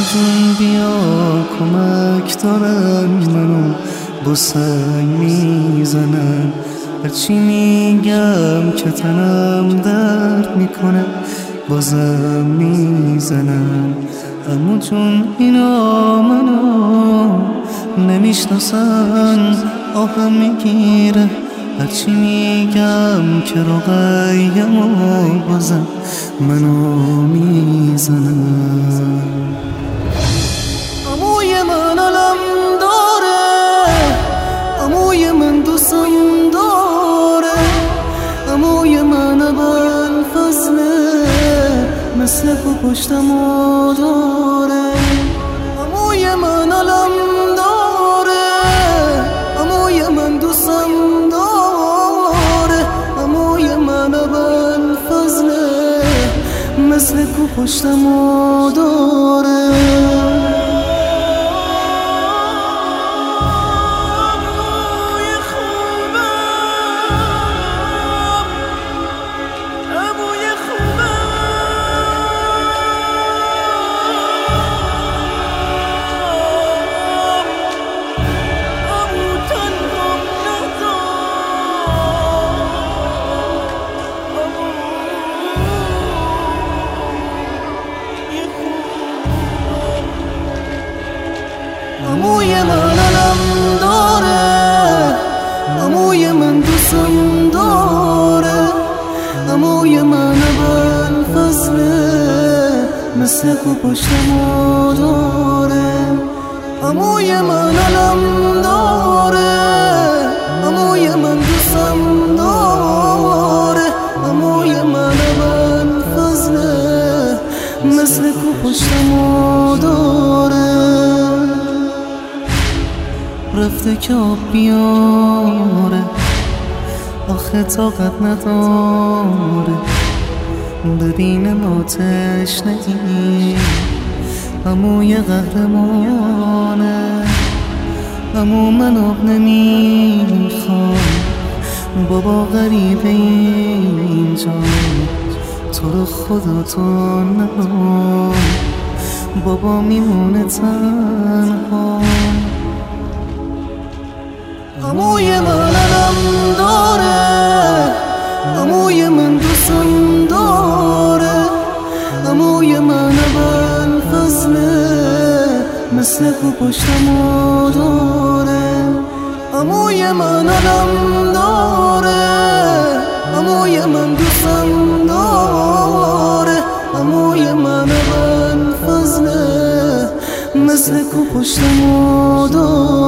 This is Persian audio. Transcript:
جون بیا کمک دارن، منو با سنگ میزنن. هرچی میگم که تنم درد میکنه بازم میزنن. عمو جون اینا منو نمیشناسن، آهم میگیره هرچی میگم که رقیم و بازم منو میزنن. عموی من علم داره، عموی من دوستم داره، عموی من ابن فضله مثل کو پشتمو داره. عموی من علم داره، عموی من دوستم داره، عموی من ابن فضله مثل کو پشتمو داره. عموی من علم داره، عموی من دوستم داره، عموی من ابن فضله مثل کو پشتمو داره. عموی من علم داره، عموی من دوستم داره، عموی من ابن فضله مثل کو پشتمو داره. رفته که آب بیاره، آخه طاقت نداره، ببینم آتش ندی. عموی قهرمانه، عمو من آب نمیخوام، بابا غریبه اینجا، تو رو خدا تو نرو، بابا میمونه تنها. عموی من علم داره، عموی من دوستم داره، عموی من ابن فضله مثل کو پشتمو داره. عموی من علم داره، عموی من دوستم داره، عموی من ابن فضله مثل کو پشتمو داره.